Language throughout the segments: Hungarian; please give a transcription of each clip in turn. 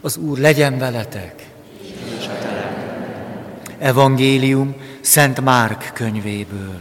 Az Úr legyen veletek! Evangélium Szent Márk könyvéből.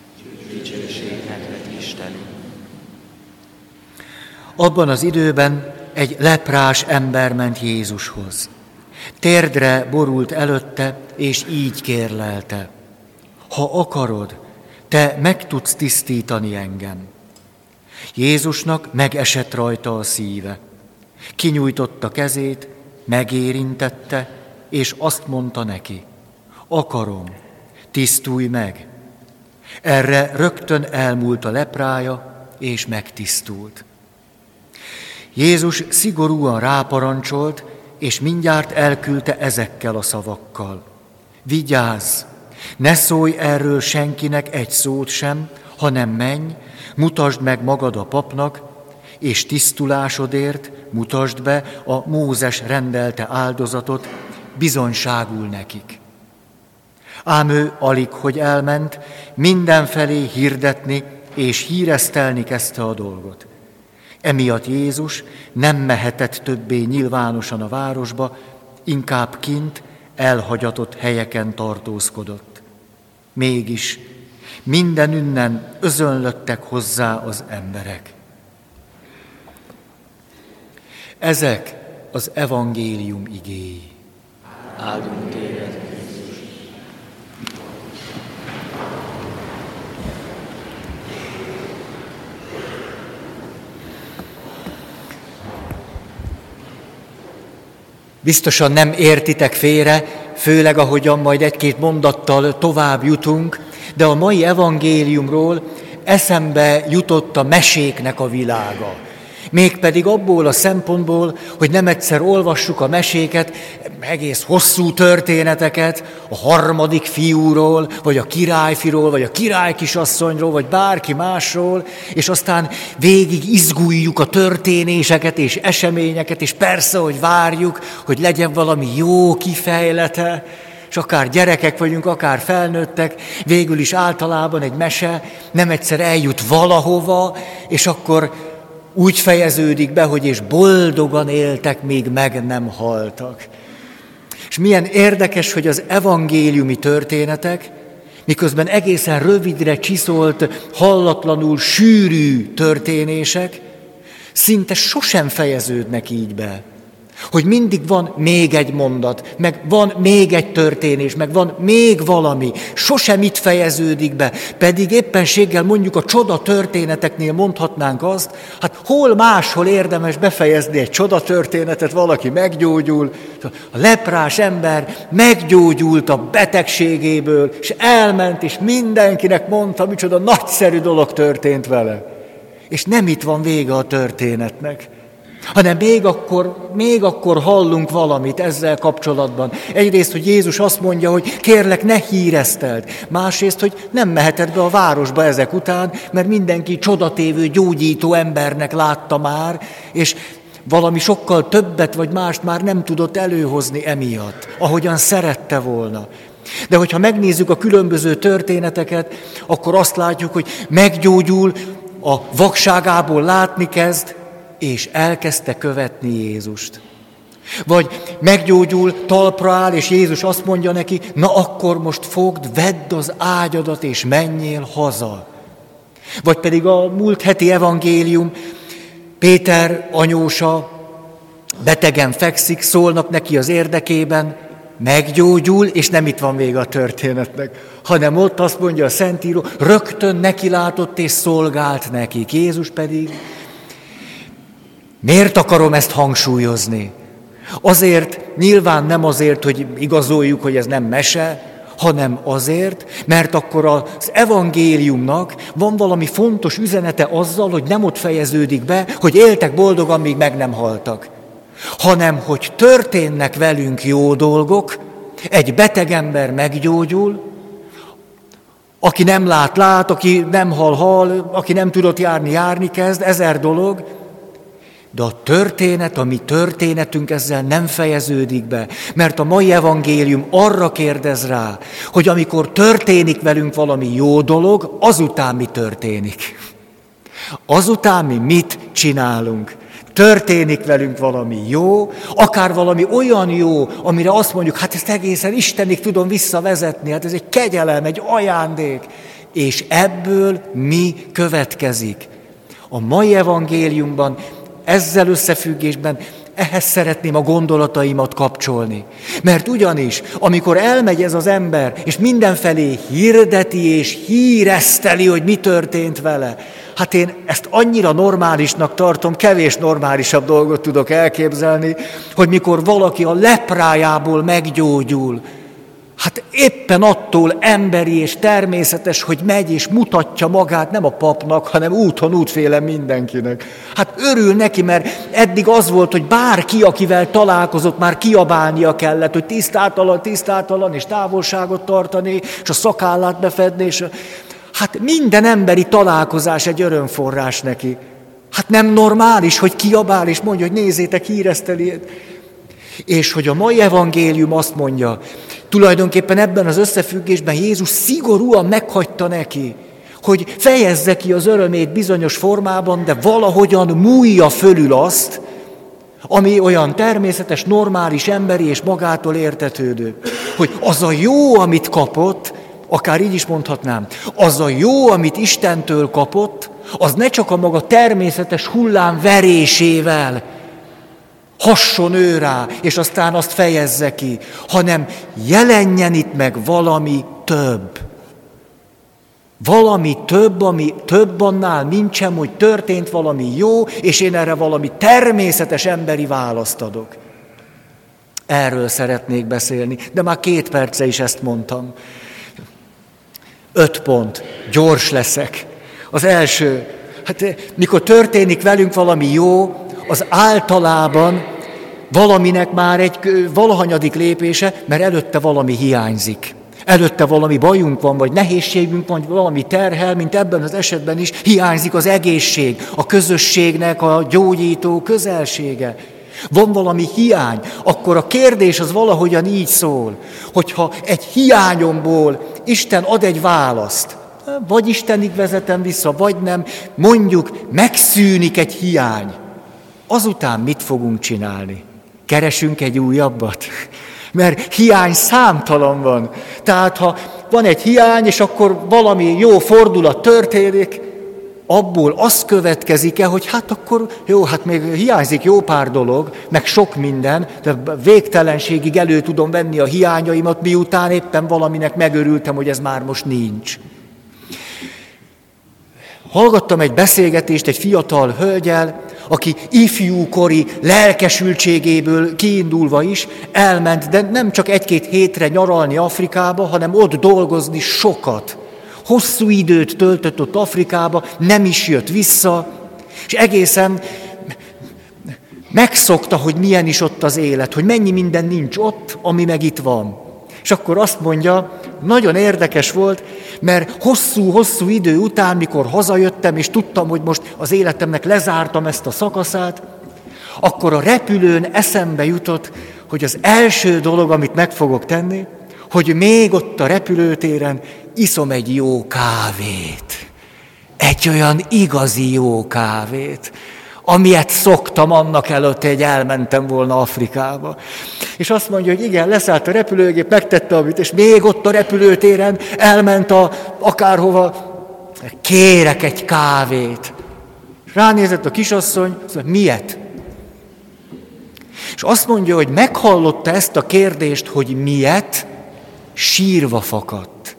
Abban az időben egy leprás ember ment Jézushoz. Térdre borult előtte, és így kérlelte: ha akarod, te meg tudsz tisztítani engem. Jézusnak megesett rajta a szíve. Kinyújtotta kezét, megérintette, és azt mondta neki: akarom, tisztulj meg. Erre rögtön elmúlt a leprája, és megtisztult. Jézus szigorúan ráparancsolt, és mindjárt elküldte ezekkel a szavakkal: vigyázz, ne szólj erről senkinek egy szót sem, hanem menj, mutasd meg magad a papnak, és tisztulásodért mutasd be a Mózes rendelte áldozatot, bizonyságul nekik. Ám ő alig, hogy elment, mindenfelé hirdetni és híresztelni kezdte a dolgot. Emiatt Jézus nem mehetett többé nyilvánosan a városba, inkább kint, elhagyatott helyeken tartózkodott. Mégis mindenünnen özönlöttek hozzá az emberek. Ezek az evangélium igéi. Áldunk téged, Jézus! Biztosan nem értitek félre, főleg ahogyan majd egy-két mondattal tovább jutunk, de a mai evangéliumról eszembe jutott a meséknek a világa. Mégpedig abból a szempontból, hogy nem egyszer olvassuk a meséket, egész hosszú történeteket a harmadik fiúról, vagy a királyfiról, vagy a királykisasszonyról, vagy bárki másról, és aztán végig izguljuk a történéseket és eseményeket, és persze, hogy várjuk, hogy legyen valami jó kifejlete, és akár gyerekek vagyunk, akár felnőttek, végül is általában egy mese nem egyszer eljut valahova, és akkor úgy fejeződik be, hogy és boldogan éltek, még meg nem haltak. És milyen érdekes, hogy az evangéliumi történetek, miközben egészen rövidre csiszolt, hallatlanul sűrű történések, szinte sosem fejeződnek így be. Hogy mindig van még egy mondat, meg van még egy történés, meg van még valami. Sosem itt fejeződik be. Pedig éppenséggel mondjuk a csoda történeteknél mondhatnánk azt, hát hol máshol érdemes befejezni egy csoda történetet, valaki meggyógyul. A leprás ember meggyógyult a betegségéből, és elment, és mindenkinek mondta, micsoda nagyszerű dolog történt vele. És nem itt van vége a történetnek, hanem még akkor hallunk valamit ezzel kapcsolatban. Egyrészt, hogy Jézus azt mondja, hogy kérlek, ne híreszteld. Másrészt, hogy nem meheted be a városba ezek után, mert mindenki csodatévő, gyógyító embernek látta már, és valami sokkal többet vagy mást már nem tudott előhozni emiatt, ahogyan szerette volna. De hogyha megnézzük a különböző történeteket, akkor azt látjuk, hogy meggyógyul, a vakságából látni kezd, és elkezdte követni Jézust. Vagy meggyógyul, talpra áll, és Jézus azt mondja neki: na akkor most fogd, vedd az ágyadat, és menjél haza. Vagy pedig a múlt heti evangélium, Péter anyósa betegen fekszik, szólnak neki az érdekében, meggyógyul, és nem itt van vége a történetnek, hanem ott azt mondja a Szentíró, rögtön nekilátott és szolgált nekik. Jézus pedig, miért akarom ezt hangsúlyozni? Azért, nyilván nem azért, hogy igazoljuk, hogy ez nem mese, hanem azért, mert akkor az evangéliumnak van valami fontos üzenete azzal, hogy nem ott fejeződik be, hogy éltek boldogan, míg meg nem haltak, hanem hogy történnek velünk jó dolgok, egy beteg ember meggyógyul, aki nem lát, aki nem hal, aki nem tudott járni kezd, 1000 dolog, de a történet, a mi történetünk ezzel nem fejeződik be, mert a mai evangélium arra kérdez rá, hogy amikor történik velünk valami jó dolog, azután mi történik. Azután mi mit csinálunk. történik velünk valami jó, akár valami olyan jó, amire azt mondjuk, hát ezt egészen Istenig tudom visszavezetni, hát ez egy kegyelem, egy ajándék. És ebből mi következik? A mai evangéliumban, ezzel összefüggésben ehhez szeretném a gondolataimat kapcsolni. Mert ugyanis, amikor elmegy ez az ember, és mindenfelé hirdeti és híreszteli, hogy mi történt vele, hát én ezt annyira normálisnak tartom, kevés normálisabb dolgot tudok elképzelni, hogy mikor valaki a leprájából meggyógyul, hát éppen attól emberi és természetes, hogy megy és mutatja magát nem a papnak, hanem úton útfélen mindenkinek. Hát örül neki, mert eddig az volt, hogy bárki, akivel találkozott, már kiabálnia kellett, hogy tisztátalan, és távolságot tartani, és a szakállát befedni, és hát minden emberi találkozás egy örömforrás neki. Hát nem normális, hogy kiabál, és mondja, hogy nézzétek, híreszteli. És hogy a mai evangélium azt mondja, tulajdonképpen ebben az összefüggésben Jézus szigorúan meghagyta neki, hogy fejezze ki az örömét bizonyos formában, de valahogyan múlja fölül azt, ami olyan természetes, normális, emberi és magától értetődő. Hogy az a jó, amit kapott, akár így is mondhatnám, az a jó, amit Istentől kapott, az ne csak a maga természetes hullám verésével hasson ő rá, és aztán azt fejezze ki, hanem jelenjen itt meg valami több. Valami több, ami több annál nincsen, hogy történt valami jó, és én erre valami természetes emberi választ adok. Erről szeretnék beszélni, de már 2 perce is ezt mondtam. 5 pont, gyors leszek. Az első, hát mikor történik velünk valami jó, az általában valaminek már egy valahanyadik lépése, mert előtte valami hiányzik. Előtte valami bajunk van, vagy nehézségünk van, vagy valami terhel, mint ebben az esetben is, hiányzik az egészség, a közösségnek a gyógyító közelsége. Van valami hiány, akkor a kérdés az valahogyan így szól, hogyha egy hiányomból Isten ad egy választ, vagy Istenig vezetem vissza, vagy nem, mondjuk megszűnik egy hiány. Azután mit fogunk csinálni? Keresünk egy újabbat? Mert hiány számtalan van. Tehát ha van egy hiány, és akkor valami jó fordulat történik, abból az következik-e, hogy hát akkor jó, hát még hiányzik jó pár dolog, meg sok minden, de végtelenségig elő tudom venni a hiányaimat, miután éppen valaminek megörültem, hogy ez már most nincs. Hallgattam egy beszélgetést egy fiatal hölgyel, aki ifjúkori lelkesültségéből kiindulva is elment, de nem csak 1-2 hétre nyaralni Afrikába, hanem ott dolgozni sokat. Hosszú időt töltött ott Afrikába, nem is jött vissza, és egészen megszokta, hogy milyen is ott az élet, hogy mennyi minden nincs ott, ami meg itt van. És akkor azt mondja, nagyon érdekes volt, mert hosszú idő után, mikor hazajöttem, és tudtam, hogy most az életemnek lezártam ezt a szakaszát, akkor a repülőn eszembe jutott, hogy az első dolog, amit meg fogok tenni, hogy még ott a repülőtéren iszom egy jó kávét. Egy olyan igazi jó kávét, amilyet szoktam annak előtt, hogy elmentem volna Afrikába. És azt mondja, hogy igen, leszállt a repülőgép, megtette amit, és még ott a repülőtéren elment akárhova, kérek egy kávét. Ránézett a kisasszony, azt mondja, miért? És azt mondja, hogy meghallotta ezt a kérdést, hogy miért, sírva fakadt.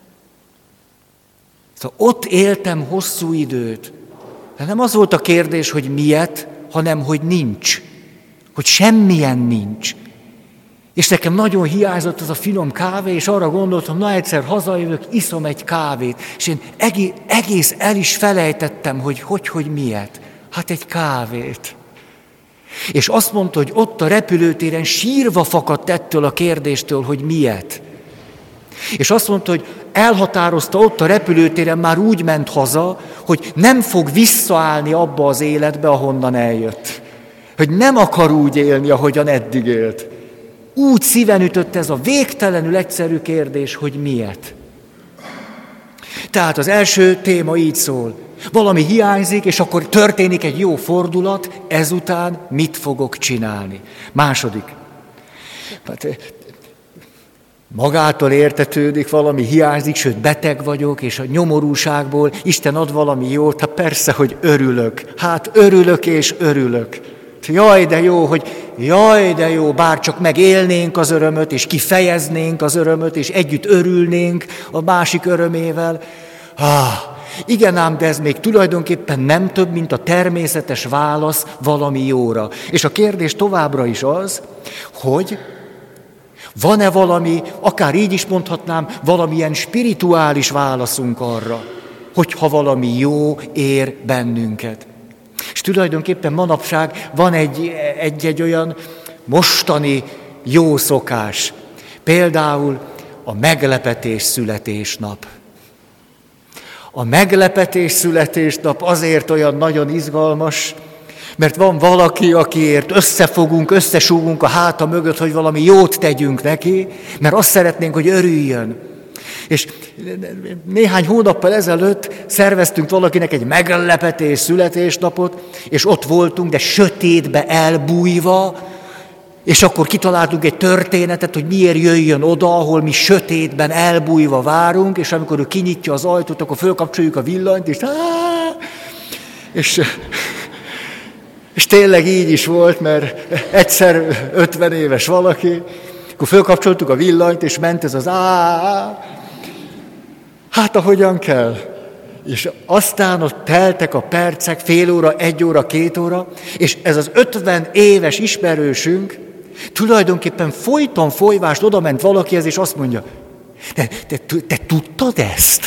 Szóval ott éltem hosszú időt. De nem az volt a kérdés, hogy miért, hanem hogy nincs. Hogy semmilyen nincs. És nekem nagyon hiányzott az a finom kávé, és arra gondoltam, na egyszer hazajövök, iszom egy kávét. És én egész el is felejtettem, hogy miért. Hát egy kávét. És azt mondta, hogy ott a repülőtéren sírva fakadt ettől a kérdéstől, hogy miért. És azt mondta, hogy elhatározta ott a repülőtéren, már úgy ment haza, hogy nem fog visszaállni abba az életbe, ahonnan eljött. Hogy nem akar úgy élni, ahogyan eddig élt. Úgy szíven ütött ez a végtelenül egyszerű kérdés, hogy miért. Tehát az első téma így szól. Valami hiányzik, és akkor történik egy jó fordulat, ezután mit fogok csinálni? Második. Hát, magától értetődik, valami hiányzik, sőt beteg vagyok, és a nyomorúságból Isten ad valami jót, hát persze, hogy örülök. Hát örülök és örülök. Jaj, de jó, bár csak megélnénk az örömöt, és kifejeznénk az örömöt, és együtt örülnénk a másik örömével. Igen ám, de ez még tulajdonképpen nem több, mint a természetes válasz valami jóra. És a kérdés továbbra is az, hogy van-e valami, akár így is mondhatnám, valamilyen spirituális válaszunk arra, hogyha valami jó ér bennünket. És tulajdonképpen manapság van egy olyan mostani jó szokás. Például a meglepetés születésnap. A meglepetés születésnap azért olyan nagyon izgalmas, mert van valaki, akiért összesúgunk a háta mögött, hogy valami jót tegyünk neki, mert azt szeretnénk, hogy örüljön. És néhány hónappal ezelőtt szerveztünk valakinek egy meglepetés születésnapot, és ott voltunk, de sötétbe elbújva, és akkor kitaláltunk egy történetet, hogy miért jöjjön oda, ahol mi sötétben elbújva várunk, és amikor ő kinyitja az ajtót, akkor fölkapcsoljuk a villanyt, és tényleg így is volt, mert egyszer 50 éves valaki, akkor fölkapcsoltuk a villanyt, és ment ez az hát ahogyan kell. És aztán ott teltek a percek, fél óra, 1 óra, 2 óra, és ez az 50 éves ismerősünk tulajdonképpen folyton folyvást odament valakihez, és azt mondja, te tudtad ezt?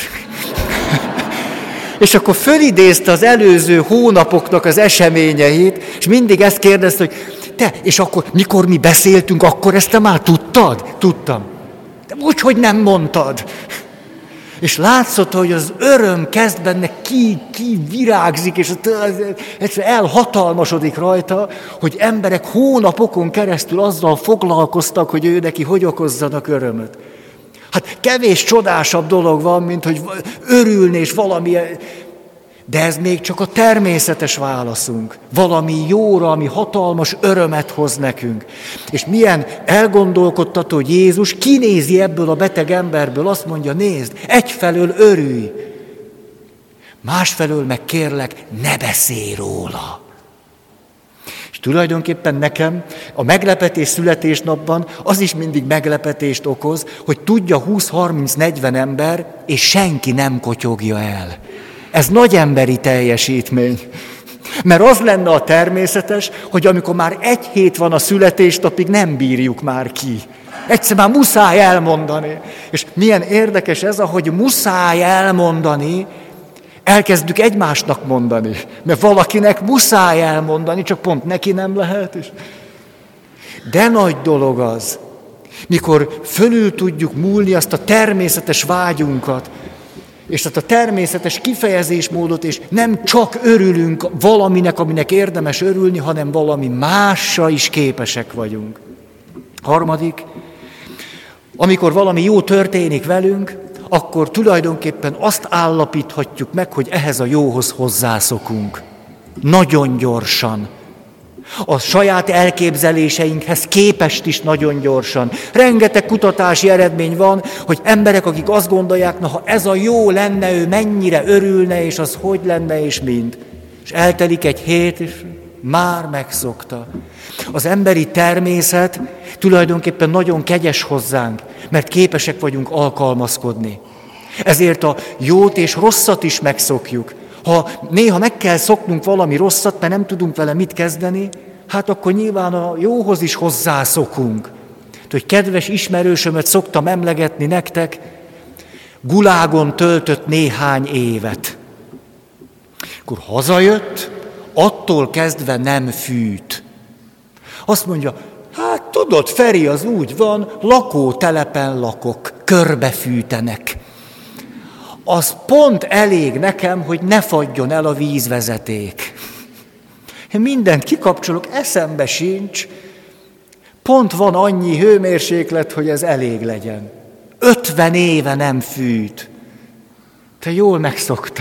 És akkor fölidézte az előző hónapoknak az eseményeit, és mindig ezt kérdezte, hogy és akkor mikor mi beszéltünk, akkor ezt te már tudtad? Tudtam. De úgyhogy nem mondtad. És látszott, hogy az öröm kezd benne virágzik, és egyszerűen elhatalmasodik rajta, hogy emberek hónapokon keresztül azzal foglalkoztak, hogy ő neki hogy okozzanak örömöt. Hát kevés csodásabb dolog van, mint hogy örülni és valami... De ez még csak a természetes válaszunk. Valami jóra, ami hatalmas örömet hoz nekünk. És milyen elgondolkodtató, hogy Jézus kinézi ebből a beteg emberből, azt mondja, nézd, egyfelől örülj, másfelől meg kérlek, ne beszélj róla. És tulajdonképpen nekem a meglepetés születésnapban az is mindig meglepetést okoz, hogy tudja 20-30-40 ember, és senki nem kotyogja el. Ez nagy emberi teljesítmény. Mert az lenne a természetes, hogy amikor már 1 hét van a születésnapig, nem bírjuk már ki. Egyszer már muszáj elmondani. És milyen érdekes ez, ahogy muszáj elmondani, elkezdjük egymásnak mondani. Mert valakinek muszáj elmondani, csak pont neki nem lehet. De nagy dolog az, mikor fölül tudjuk múlni azt a természetes vágyunkat, és azt a természetes kifejezésmódot, és nem csak örülünk valaminek, aminek érdemes örülni, hanem valami másra is képesek vagyunk. Harmadik, amikor valami jó történik velünk, akkor tulajdonképpen azt állapíthatjuk meg, hogy ehhez a jóhoz hozzászokunk. Nagyon gyorsan. A saját elképzeléseinkhez képest is nagyon gyorsan. Rengeteg kutatási eredmény van, hogy emberek, akik azt gondolják, na ha ez a jó lenne, ő mennyire örülne, és az hogy lenne, és mind. És eltelik 1 hét, és már megszokta. Az emberi természet tulajdonképpen nagyon kegyes hozzánk, mert képesek vagyunk alkalmazkodni. Ezért a jót és rosszat is megszokjuk. Ha néha meg kell szoknunk valami rosszat, mert nem tudunk vele mit kezdeni, hát akkor nyilván a jóhoz is hozzászokunk. Hogy kedves ismerősömet szoktam emlegetni nektek, gulágon töltött néhány évet. Akkor hazajött, attól kezdve nem fűt. Azt mondja, hát tudod, Feri, az úgy van, lakótelepen lakok, körbefűtenek. Az pont elég nekem, hogy ne fagyjon el a vízvezeték. Én mindent kikapcsolok, eszembe sincs. Pont van annyi hőmérséklet, hogy ez elég legyen. 50 éve nem fűt. Te jól megszokta.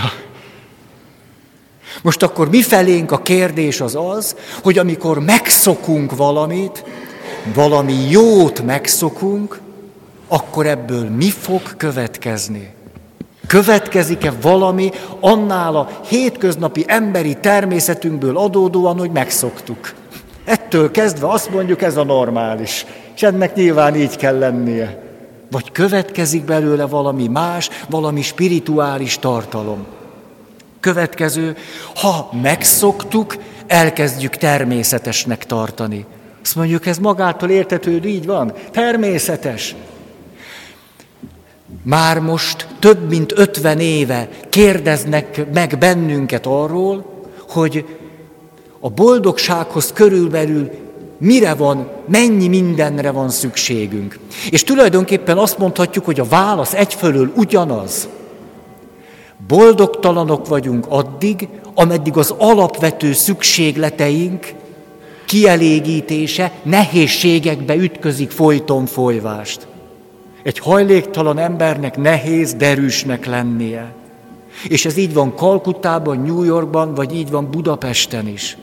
Most akkor mifelénk a kérdés az, hogy amikor megszokunk valamit, valami jót megszokunk, akkor ebből mi fog következni? Következik-e valami annál a hétköznapi emberi természetünkből adódóan, hogy megszoktuk? Ettől kezdve azt mondjuk, ez a normális, és ennek nyilván így kell lennie. Vagy következik belőle valami más, valami spirituális tartalom. Következő, ha megszoktuk, elkezdjük természetesnek tartani. Azt mondjuk, ez magától értetődő, így van, természetes. Már most több mint 50 éve kérdeznek meg bennünket arról, hogy a boldogsághoz körülbelül mire van, mennyi mindenre van szükségünk. És tulajdonképpen azt mondhatjuk, hogy a válasz egyfelől ugyanaz. Boldogtalanok vagyunk addig, ameddig az alapvető szükségleteink kielégítése nehézségekbe ütközik folyton folyvást. Egy hajléktalan embernek nehéz derűsnek lennie. És ez így van Kalkuttában, New Yorkban, vagy így van Budapesten is.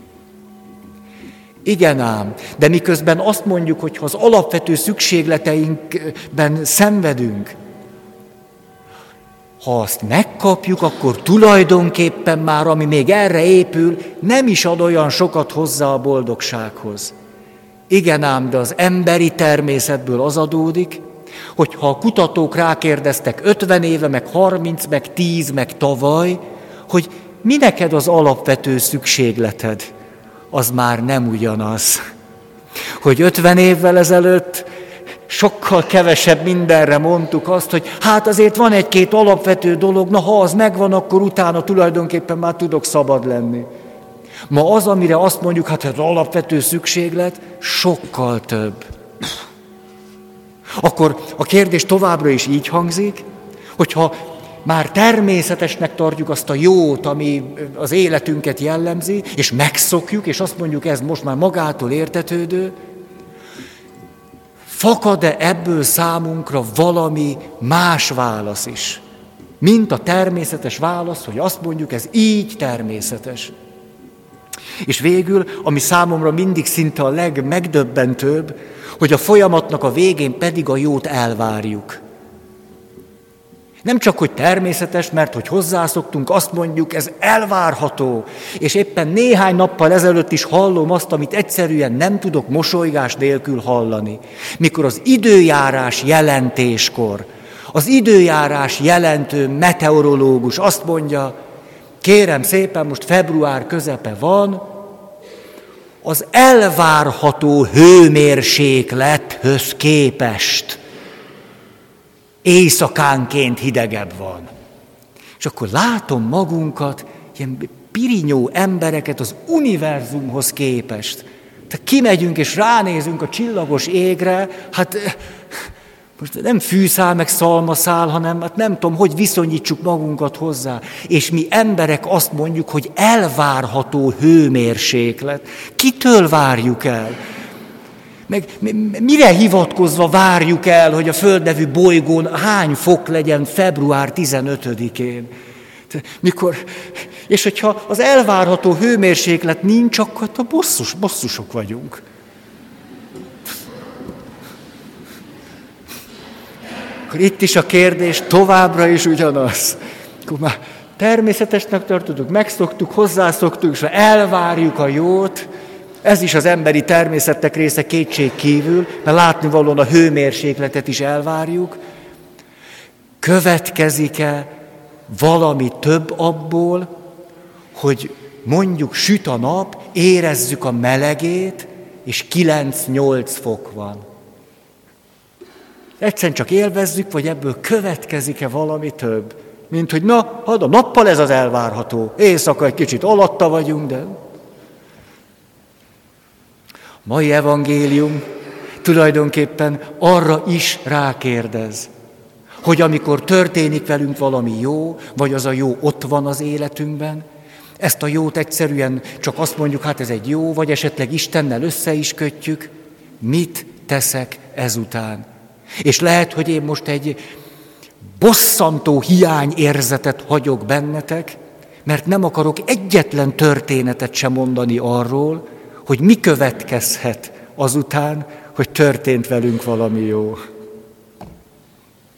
Igen ám, de miközben azt mondjuk, hogy ha az alapvető szükségleteinkben szenvedünk, ha azt megkapjuk, akkor tulajdonképpen már, ami még erre épül, nem is ad olyan sokat hozzá a boldogsághoz. Igen ám, de az emberi természetből az adódik, hogy ha a kutatók rákérdeztek 50 éve, meg 30, meg 10, meg tavaly, hogy mi neked az alapvető szükségleted, az már nem ugyanaz. Hogy 50 évvel ezelőtt sokkal kevesebb mindenre mondtuk azt, hogy hát azért van egy-két alapvető dolog, na ha az megvan, akkor utána tulajdonképpen már tudok szabad lenni. Ma az, amire azt mondjuk, hát az alapvető szükséglet, sokkal több. Akkor a kérdés továbbra is így hangzik, hogyha már természetesnek tartjuk azt a jót, ami az életünket jellemzi, és megszokjuk, és azt mondjuk, ez most már magától értetődő, fakad-e ebből számunkra valami más válasz is, mint a természetes válasz, hogy azt mondjuk, ez így természetes. És végül, ami számomra mindig szinte a legmegdöbbentőbb, hogy a folyamatnak a végén pedig a jót elvárjuk. Nem csak, hogy természetes, mert hogy hozzászoktunk, azt mondjuk, ez elvárható. És éppen néhány nappal ezelőtt is hallom azt, amit egyszerűen nem tudok mosolygás nélkül hallani. Mikor az időjárás jelentéskor, az időjárás jelentő meteorológus azt mondja, kérem szépen, most február közepe van, az elvárható hőmérséklethöz képest éjszakánként hidegebb van. És akkor látom magunkat, ilyen pirinyó embereket az univerzumhoz képest. Tehát kimegyünk és ránézünk a csillagos égre, hát most nem fűszál meg szalmaszál, hanem hát nem tudom, hogy viszonyítsuk magunkat hozzá. És mi emberek azt mondjuk, hogy elvárható hőmérséklet. Kitől várjuk el? Meg mire hivatkozva várjuk el, hogy a Föld nevű bolygón hány fok legyen február 15-én? És hogyha az elvárható hőmérséklet nincs, akkor bosszusok vagyunk. Akkor itt is a kérdés továbbra is ugyanaz. Akkor már természetesnek tartottuk, megszoktuk, hozzászoktuk, és elvárjuk a jót. Ez is az emberi természetnek része kétség kívül, mert látnivalóan a hőmérsékletet is elvárjuk. Következik-e valami több abból, hogy mondjuk süt a nap, érezzük a melegét, és 9-8 fok van. Egyszerűen csak élvezzük, vagy ebből következik-e valami több? Mint hogy na, a nappal ez az elvárható. Éjszaka egy kicsit alatta vagyunk, de... A mai evangélium tulajdonképpen arra is rákérdez, hogy amikor történik velünk valami jó, vagy az a jó ott van az életünkben, ezt a jót egyszerűen csak azt mondjuk, hát ez egy jó, vagy esetleg Istennel össze is kötjük, mit teszek ezután? És lehet, hogy én most egy bosszantó hiányérzetet hagyok bennetek, mert nem akarok egyetlen történetet sem mondani arról, hogy mi következhet azután, hogy történt velünk valami jó.